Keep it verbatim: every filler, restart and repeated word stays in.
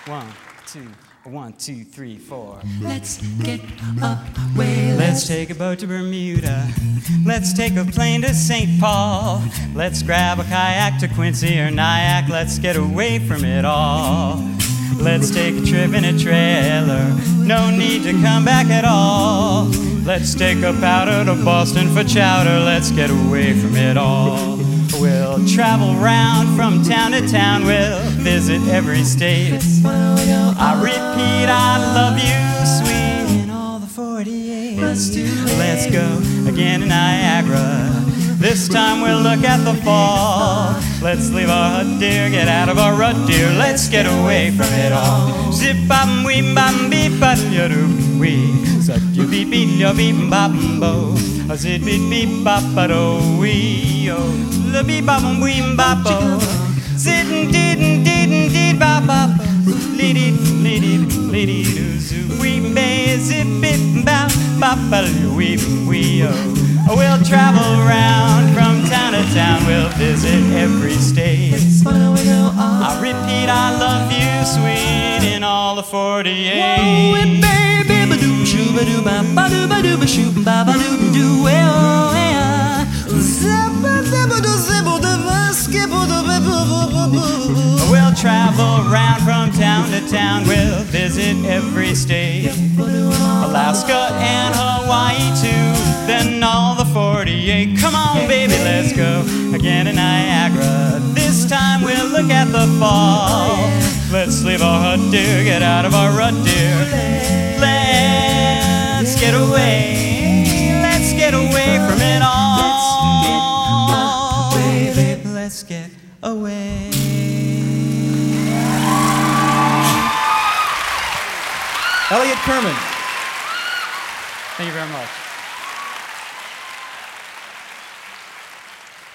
One, two, one, two, three, four. Let's get away. Let's take a boat to Bermuda. Let's take a plane to Saint Paul. Let's grab a kayak to Quincy or Nyack. Let's get away from it all. Let's take a trip in a trailer. No need to come back at all. Let's take a powder to Boston for chowder. Let's get away from it all. We'll travel round from town to town. We'll visit every state. I repeat, I love you, sweet, in all the forty-eight. Let's do it. Let's go again to Niagara. This time we'll look at the fall. Let's leave our hut, dear, get out of our rut, dear. Let's get away from it all. Zip bam wee bam beep ba ya doo wee. Zip you beep beep ya beep bam bo. Zip beep beep ba ba do wee oh. The beep bam wee ba bo. Zit did did did ba ba. Liddy liddy liddy doo zoo wee bay zip beep ba ba ba wee wee oh. We'll travel round from town to town. We'll visit every state. I repeat, I love you, sweet, in all the forty-eight. Whoa, baby, ba-doo, shoo-ba-doo, ba-ba-doo, ba-doo, shoo, ba-ba-doo, doo, oh, yeah. We'll travel round from town to town. We'll visit every state. Alaska and Hawaii too. Then all the forty-eight. Come on, baby, let's go again to Niagara. This time we'll look at the fall. Let's leave our hut, dear, get out of our rut, dear. Let's get away. Let's get away from it all. Let's get away. Elliot Kerman. Thank you very much.